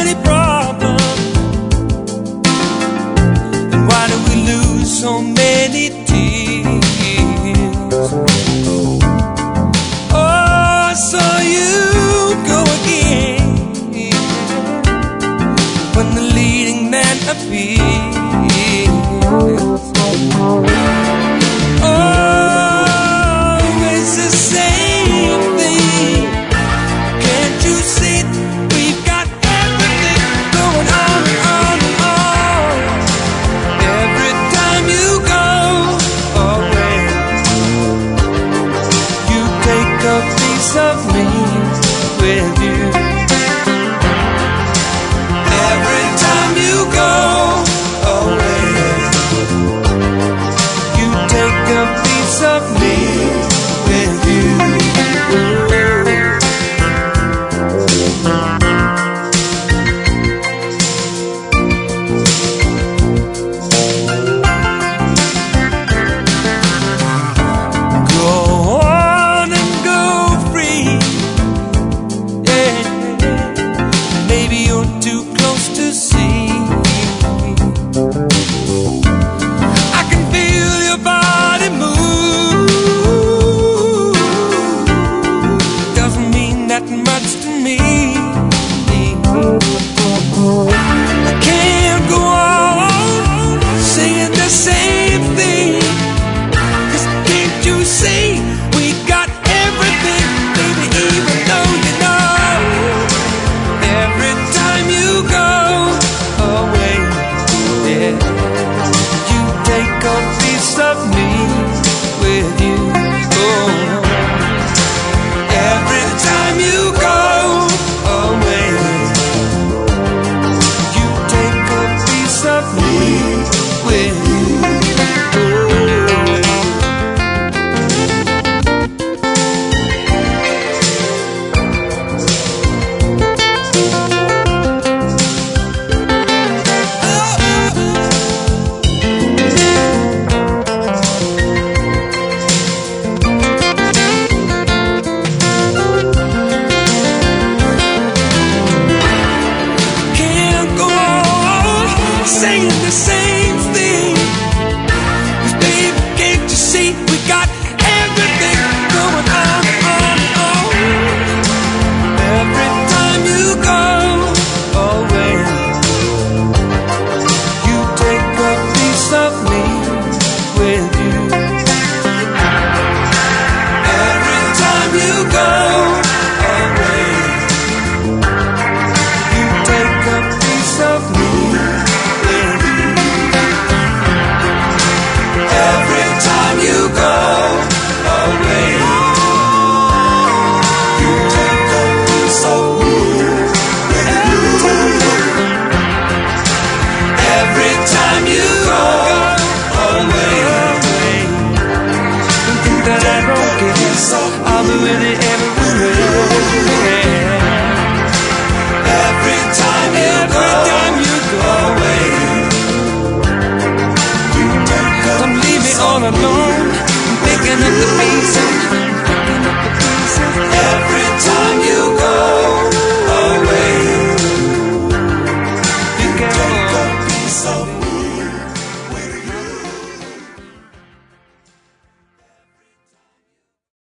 many problems? And why do we lose so many tears? Oh, I saw you go again when the leading man appears. Of me with you. Every time you go away, you take a piece of me with you. Saying the same thing, 'cause baby, can't you see we got everything going on, on. Every time you go away, you take a piece of me with you. Every time you go away, you take a piece of me. I'll be with you everywhere. Every time you go away, don't leave me all alone. I'm picking up the pieces.